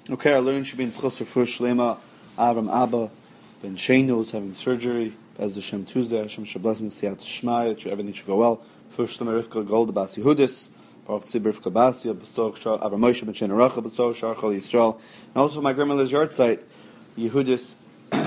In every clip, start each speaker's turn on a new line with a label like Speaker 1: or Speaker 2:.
Speaker 1: Okay, our learning should be in Tzchus Refuah Shlema, Avram Abba, Ben Shenu is having surgery, Bez Hashem Tuesday, Hashem should bless him, Siyat Shmai, everything should go well. First Shlema Rivka Gold, Bas Yehudis, Baruch Tzibur Rivka Basia, Besok Shar, Avram Moshe, Ben Shenu Racha, Besok Shar Chal Yisrael, and also my grandmother's yard site, Yehudis,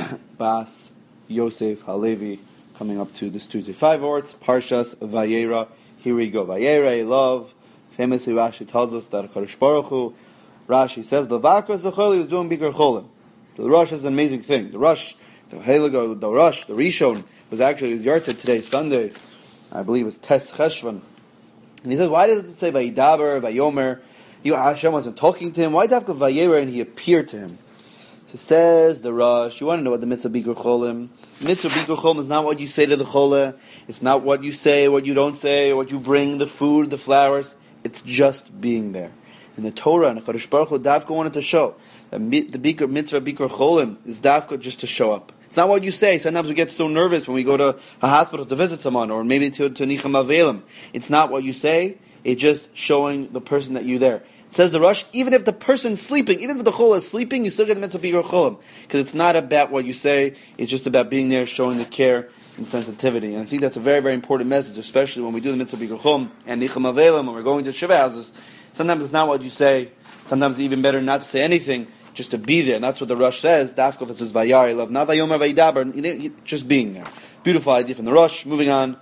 Speaker 1: Bas, Yosef, Halevi, coming up to this Tuesday. 5 words, Parshas, Vayera, here we go. Vayera, love, famously Rashi tells us that HaKadosh Baruch Hu, Rashi says the Vakras the Choli was doing Bikar Cholim. The Rosh is an amazing thing. The Rosh, the Heligo, the Rosh, the Rishon was actually his yahrzeit today, Sunday. I believe it's Tes Cheshvan. And he says, why does it say Vayidaber, Vayomer? Hashem wasn't talking to him. Why Davka Vayera and he appeared to him? So says the Rosh, you want to know what the mitzvah Bikar Cholim? Mitzvah Bikar Cholim is not what you say to the Cholah. It's not what you say, what you don't say, what you bring, the food, the flowers. It's just being there. In the Torah, and HaKadosh Baruch Hu Davka wanted to show that the mitzvah Bikar Cholim is Davka just to show up. It's not what you say. Sometimes we get so nervous when we go to a hospital to visit someone, or maybe to Nicham Avelim. It's not what you say. It's just showing the person that you're there. It says the Rosh, even if the person's sleeping, even if the Cholah is sleeping, you still get the mitzvah Bikar Cholim. Because it's not about what you say. It's just about being there, showing the care and sensitivity. And I think that's a very, very important message, especially when we do the mitzvah Bikar Cholim and Nicham Avelim, when we're going to Shiva houses. Sometimes it's not what you say. Sometimes it's even better not to say anything, just to be there. And that's what the Rosh says. Dafka, it says Vayar, love, not Vayomer Vayidaber, just being there. Beautiful idea from the Rosh. Moving on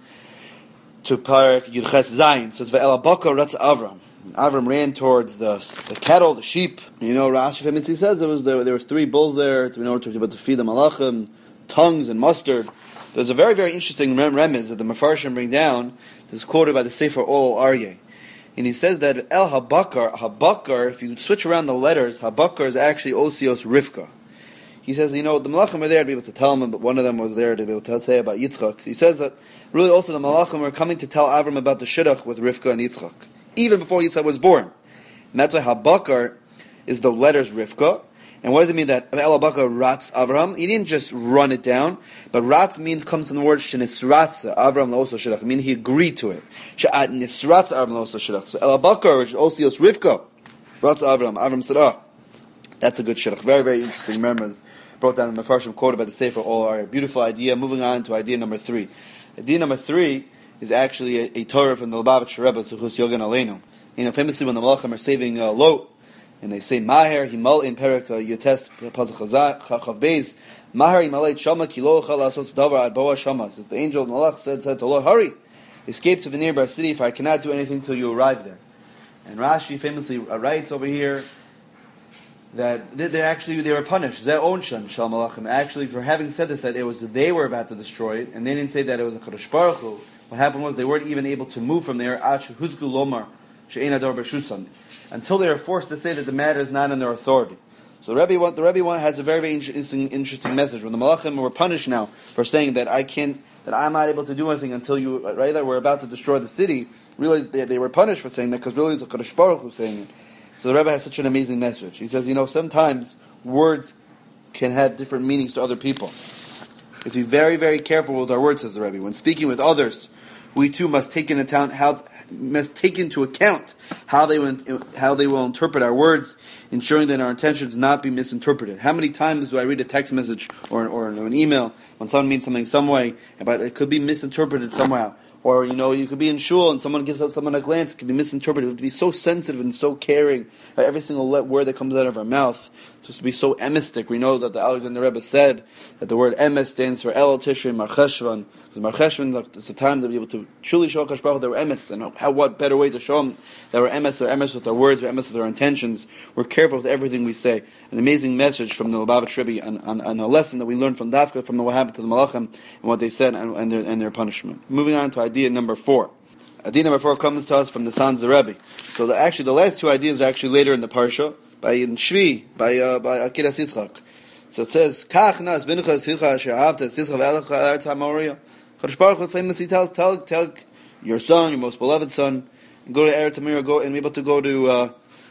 Speaker 1: to Parak Yudches Zayin. It says Ve'el Abaka Ratz Avram. Avram ran towards the cattle, the sheep. You know, Rashi famously says there was 3 bulls there in order to be able to feed the malachim, tongues and mustard. There's a very, very interesting remez that the Mefarshim bring down. This is quoted by the Sefer Ol Aryeh. And he says that El Habakar, if you switch around the letters, Habakar is actually Osios Rivka. He says, the Malachim were there to be able to tell him, but one of them was there to be able to say about Yitzchak. He says that really also the Malachim were coming to tell Avram about the Shidduch with Rivka and Yitzchak, even before Yitzchak was born. And that's why Habakar is the letters Rivka. And what does it mean that El Habakar Ratz Avram? He didn't just run it down, but Ratz comes from the word Shenisratza, Avram also Shidduch. I mean, he agreed to it. She'at Nisratza Avram also Shidduch. So El Habakar, which also is Rivka, Ratz Avram said, that's a good Shidduch. Very, very interesting memories. Brought down in the Mefarshim, quoted by the Sefer Ol Aryeh. Beautiful idea. Moving on to idea number 3. Idea number 3 is actually a Torah from the Lubavitcher Rebbe, Suchus Yogan Aleinu. Famously when the Malachim are saving Lot, and they say Maher Himal in Perak Yotes Pasach Chav Beis Maher Himalay Shama Kilo Chalasot Davar Ad Boa Shama. So the angel of Malach said to Lot, hurry, escape to the nearby city, for I cannot do anything till you arrive there. And Rashi famously writes over here that they were punished. Zeh Onshan Shal Malachim. Actually, for having said this, that they were about to destroy it, and they didn't say that it was a Kadosh Baruch Hu. What happened was they weren't even able to move from there. Huzku Lomar She'ein Ador B'Shusan, until they are forced to say that the matter is not in their authority. So the Rebbe has a very, very interesting message. When the Malachim were punished now for saying that I'm not able to do anything until you, right, that we're about to destroy the city, realize they were punished for saying that because really it's a Kadosh Baruch Hu saying it. So the Rebbe has such an amazing message. He says, sometimes words can have different meanings to other people. We have to be very, very careful with our words, says the Rebbe. When speaking with others, we too must take into account how they will interpret our words, ensuring that our intentions not be misinterpreted. How many times do I read a text message or an email when someone means something some way, but it could be misinterpreted somehow? Or, you could be in shul and someone gives someone a glance, it could be misinterpreted. We have to be so sensitive and so caring about every single word that comes out of our mouth. It's supposed to be so emistic. We know that the Alexander Rebbe said that the word emes stands for El Tishrei Mar Cheshvan. Because Mar Cheshvan is a time to be able to truly show HaKadosh Baruch Hu that we're emes. And what better way to show him that we're emes with our words, we're emes with our intentions. We're careful with everything we say. An amazing message from the Lubavitcher Rebbe on a lesson that we learned from Dafka, from what happened to the Malachim, and what they said, and their punishment. Moving on to idea number 4. Idea number 4 comes to us from the Sons of Rebbe. So the last 2 ideas are actually later in the Parsha, by Shvi, by Akiras Yitzchak. So it says, Kach nas bincha silcha she'ahavta silcha ve'elcha al Eretz HaMoriah. Kadosh Baruch Hu famously tells, tell your son, your most beloved son, and go to Eretz HaMoriah, and be able to go to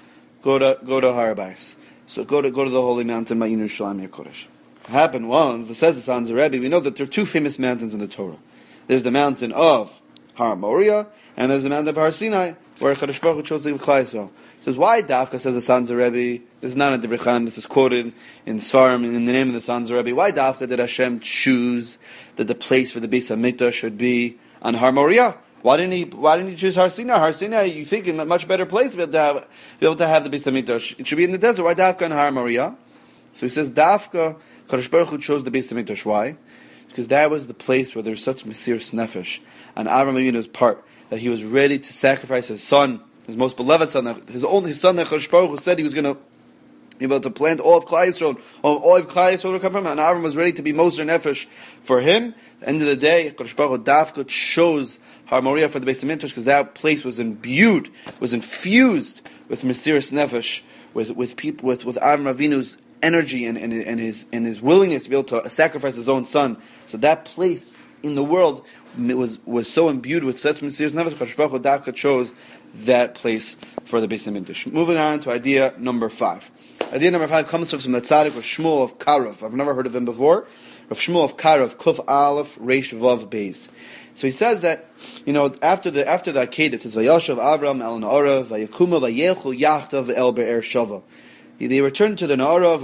Speaker 1: Har HaBayis. So go to the holy mountain, Ma'inu Shalom HaKodesh. What happened was, it says the Sons of Rebbe, we know that there are 2 famous mountains in the Torah. There's the mountain of Har Moriah, and there's the mountain of Har Sinai. where Kadosh Baruch Hu chose to give Klal Yisrael. He says, why Dafka, says the Sanzer Rebbe, this is not a Divrei Chaim, this is quoted in Svarim, in the name of the Sanzer Rebbe, why Dafka did Hashem choose that the place for the Beis HaMikdash should be on Har Moriah? Why didn't he choose Har Sinai? Har Sinai, you think, in a much better place to be able to have the Beis HaMikdash. It should be in the desert. Why Dafka on Har Moriah? So he says, Dafka, Kadosh Baruch Hu chose the Beis HaMikdash. Why? Because that was the place where there was such Mesiras Nefesh on Avraham Avinu's part, that he was ready to sacrifice his son, his most beloved son, his son that Kadosh Baruch Hu said he was going to be able to plant all of Klal Yisrael, all of Klal Yisrael to come from him, and Avraham was ready to be Moser Nefesh for him. At the end of the day, Kadosh Baruch Hu Dafka chose Har Moriah for the Beis HaMikdash because that place was imbued, was infused with Mesiras Nefesh, with people, with Avraham Avinu's energy and his willingness to be able to sacrifice his own son. So that place in the world was so imbued with such Mesiras Nefesh, Kadosh Baruch Hu Dafka chose that place for the Beis HaMikdash. Moving on to idea number 5. Idea number 5 comes from the tzaddik Rav Shmuel of Karov. I've never heard of him before. Rav Shmuel of Karov, Kuf Aleph Reish Vav Beis. So he says that, after the Akedah, it says Vayashav Avram El Na'arav Vayakuma Vayelchu Yachtav El Be'er Shava. They returned to the Na'arav,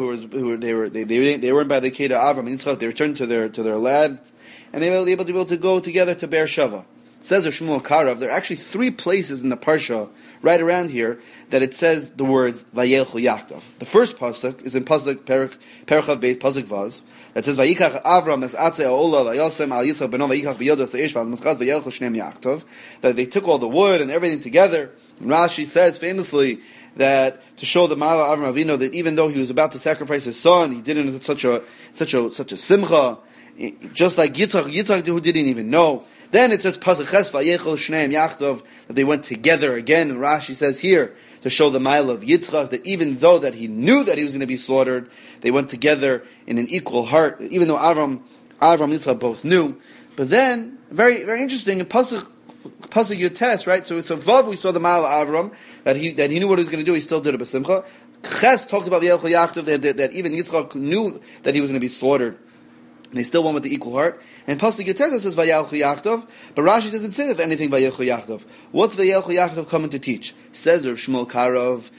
Speaker 1: they weren't by the Akedah Avram and Yitzchak. They returned to their lads, and they were able to go together to Be'er Shava. It says Rav Shmuel Karav, there are actually 3 places in the Parsha, right around here, that it says the words Vayelchu Yachtav. The first pasuk is in pasuk Perchav Beis pasuk Vaz. That says Vayikach Avram es Atzei Ha'olah Vayosem Al Yitzchak Beno Vayikach B'yodah Seish V'al Maschaz Vayelchu Shneim Yachtav. That they took all the wood and everything together. And Rashi says famously that to show the Ma'ala Avram Avinu that even though he was about to sacrifice his son, he did it in such a simcha, just like Yitzchak who didn't even know. Then it says Pasuk Ches Vayechol Shneim Yachtav, that they went together again. And Rashi says here to show the mile of Yitzchak that even though that he knew that he was going to be slaughtered, they went together in an equal heart. Even though Avram and Yitzchak both knew, but then very very interesting in Pasuk Yotes, right? So Vav we saw the mile of Avram that he knew what he was going to do. He still did it b'simcha. Ches talked about Vayechol Yachtav that even Yitzchak knew that he was going to be slaughtered. And they still went with the equal heart. And Pasuk Yotes says Vayelchu Yachtav, but Rashi doesn't say if anything Vayelchu Yachtav. What's Vayelchu Yachtav coming to teach? Says Rav Shmuel Karov,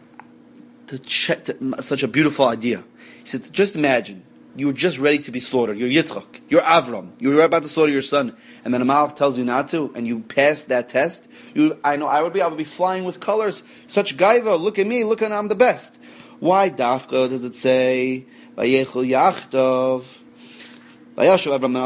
Speaker 1: such a beautiful idea. He says, just imagine, you were just ready to be slaughtered. You're Yitzchak, you're Avram, you were about to slaughter your son, and then a Malach tells you not to, and you pass that test. I would be flying with colors. Such gaiva, look at me, look at I'm the best. Why Dafka does it say Vayelchu Yachtav? He says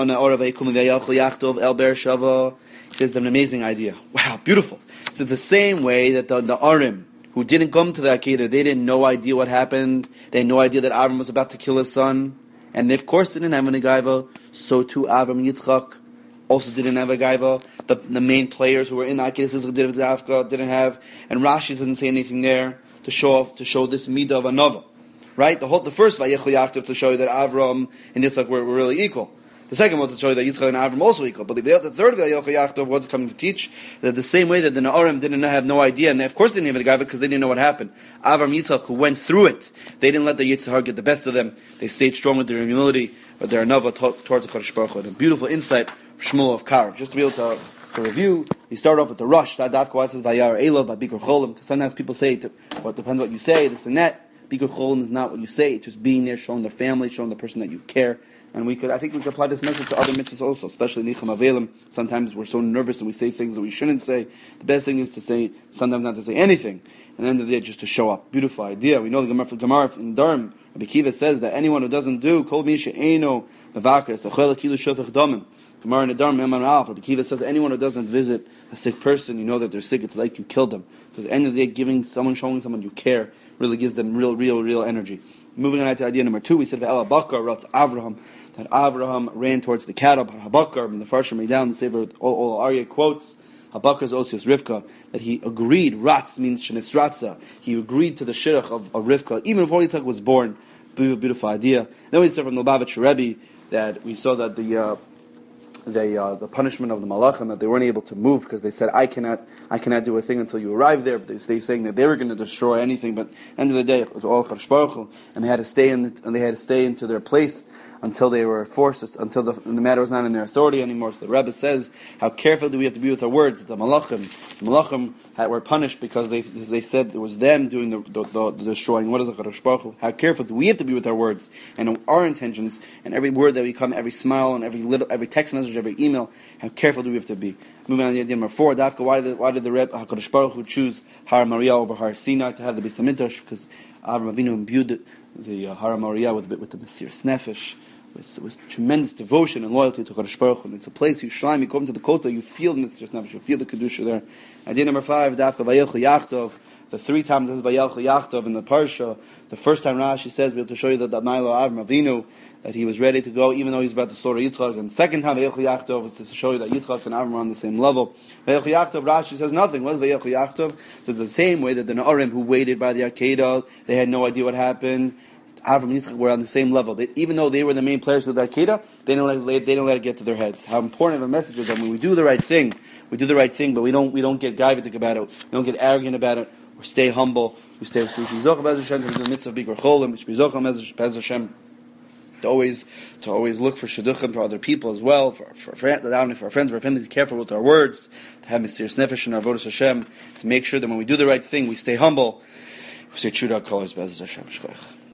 Speaker 1: an amazing idea. Wow, beautiful. So the same way that the Arim, who didn't come to the Akedah, they didn't no idea what happened. They had no idea that Avram was about to kill his son. And they of course didn't have any gaiva. So too Avram and Yitzchak also didn't have a gaiva. The main players who were in the Akedah didn't have. And Rashi doesn't say anything there to show this midah of another. Right? The first Vayelchu Yachtav to show you that Avram and Yitzchak were really equal. The second one to show you that Yitzchak and Avram were also equal. But the third Vayelchu Yachtav was coming to teach that the same way that the Na'arim didn't have no idea, and they of course didn't have a gaiva because they didn't know what happened. Avram and Yitzchak, who went through it, they didn't let the Yitzchak get the best of them. They stayed strong with their humility, but their anava towards the Kadosh Baruch Hu. And a beautiful insight from Shmuel of Karov. Just to be able to review, we start off with the rush. That Dafka says Vayar Elav Bikur Cholim. Because sometimes people say, what depends what you say, this and that. Bikur Cholim is not what you say. It's just being there, showing their family, showing the person that you care. And I think we could apply this message to other mitzvahs also, especially Nicham Avelim. Sometimes we're so nervous and we say things that we shouldn't say. The best thing is to say, sometimes not to say anything. And at the end of the day, just to show up. Beautiful idea. We know the Gemara in Durham, Rabbi Kiva says that anyone who doesn't do, Kol Mi She'eino Mevakar, Sochel Kilu Shofech Damim. Gemara in Durham, Memon Alf, Rabbi Kiva says anyone who doesn't visit a sick person, you know that they're sick, it's like you killed them. Because at the end of the day, showing someone you care, really gives them real energy. Moving on to idea number 2, we said Ve'ela Bakar Ratz Avraham, that Avraham ran towards the cattle. Habakar, and the Farshim made down the Sefer all Aryeh quotes Habakar's Osius Rivka, that he agreed. Ratz means Shenisratza. He agreed to the shidduch of Rivka even before Yitzchak was born. Beautiful idea. Then we said from the Lubavitch Rebbe that we saw that the punishment of the Malachim, that they weren't able to move because they said, I cannot do a thing until you arrive there. But they saying that they were going to destroy anything. But at the end of the day, it was all Kadosh Baruch Hu, and they had to stay into their place until they were forced, until the matter was not in their authority anymore. So the Rebbe says, how careful do we have to be with our words? The Malachim were punished because they said it was them doing the destroying. What is the Kadosh Baruch Hu? How careful do we have to be with our words and our intentions and every word that we come, every smile and every text message, every email? How careful do we have to be? Moving on to the number 4, Dafka, why did the Rebbe Hakadosh Baruch Hu choose Har Moriah over Har Sinai to have the Beis Hamikdash? Because Avraham Avinu imbued the Har Moriah with the Mesiras Nefesh, with tremendous devotion and loyalty to Kadosh Baruch Hu. And it's a place, you come to the Kota, you feel the Mesiras Nefesh, you feel the Kedusha there. Idea number 5, Dafka Vayelchu Yachtov. The 3 times it says Vayelchu Yachtov in the Parsha. The first time Rashi says, to show you that Milo Avraham Avinu, that he was ready to go, even though he was about to slaughter Yitzchak. And the second time, Vayelchu Yachtov, is to show you that Yitzchak and Avram are on the same level. Vayelchu Yachtov, Rashi says nothing. What is Vayelchu Yachtov? It says the same way that the Na'arim who waited by the Akedah, they had no idea what happened. Avram and Yitzchak were on the same level. Even though they were the main players of the Akedah, they don't let it get to their heads. How important of a message is that when we do the right thing, but we don't get gaivatik about it, we don't get arrogant about it, we stay humble, we stay with Shizochem Bez Hashem, to the mitzvah of Bikur Cholim, Shizochem Bez Hashem, to always look for shidduchim for other people as well, for our friends, for our family, to be careful with our words, to have Mesiras Nefesh in our Avodas Hashem, to make sure that when we do the right thing, we stay humble, we stay true to our colors, Bez Hashem.